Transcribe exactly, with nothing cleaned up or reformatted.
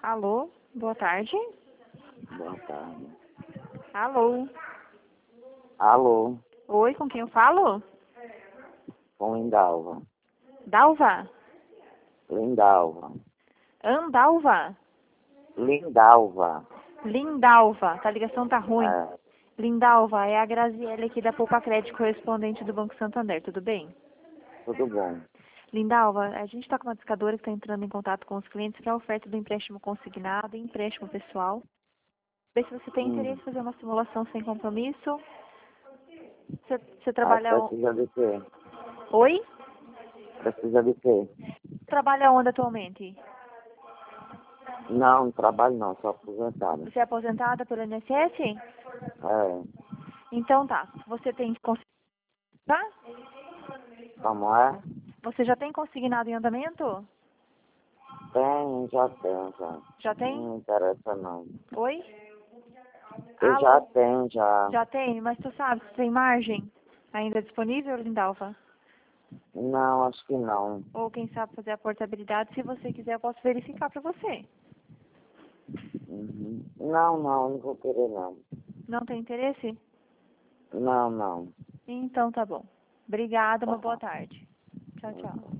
Alô, boa tarde. Boa tarde. Alô. Alô, Oi, com quem eu falo? com Lindalva. Dalva? Lindalva. Andalva? Lindalva. Lindalva. Tá, a ligação tá ruim. É, Lindalva, é a Graziele aqui da Poupa Crédito, correspondente do Banco Santander, tudo bem? tudo bom. Lindalva, a gente está com uma discadora que está entrando em contato com os clientes para a oferta do empréstimo consignado e empréstimo pessoal. Ver se você tem interesse Hum. em fazer uma simulação sem compromisso. Você, você Aí trabalha... o- precisa de quê? Oi? Precisa de quê? Trabalha onde atualmente? Não, não trabalho não, sou aposentado. Você é aposentada pelo I N S S? É, Então tá. Você tem cons- tá? como é? Você já tem consignado em andamento? Tem, já tenho, já. Já tem? Não me interessa não. Oi? Eu já Alô? tenho, já. Já tem, mas tu sabe se tem margem ainda disponível, Lindalva? Não, acho que não. Ou quem sabe fazer a portabilidade, se você quiser eu posso verificar para você. Uhum. Não, não, não vou querer não. Não tem interesse? Não, não. Então tá bom. Obrigada, uma boa Tá. tarde. Tchau, tchau.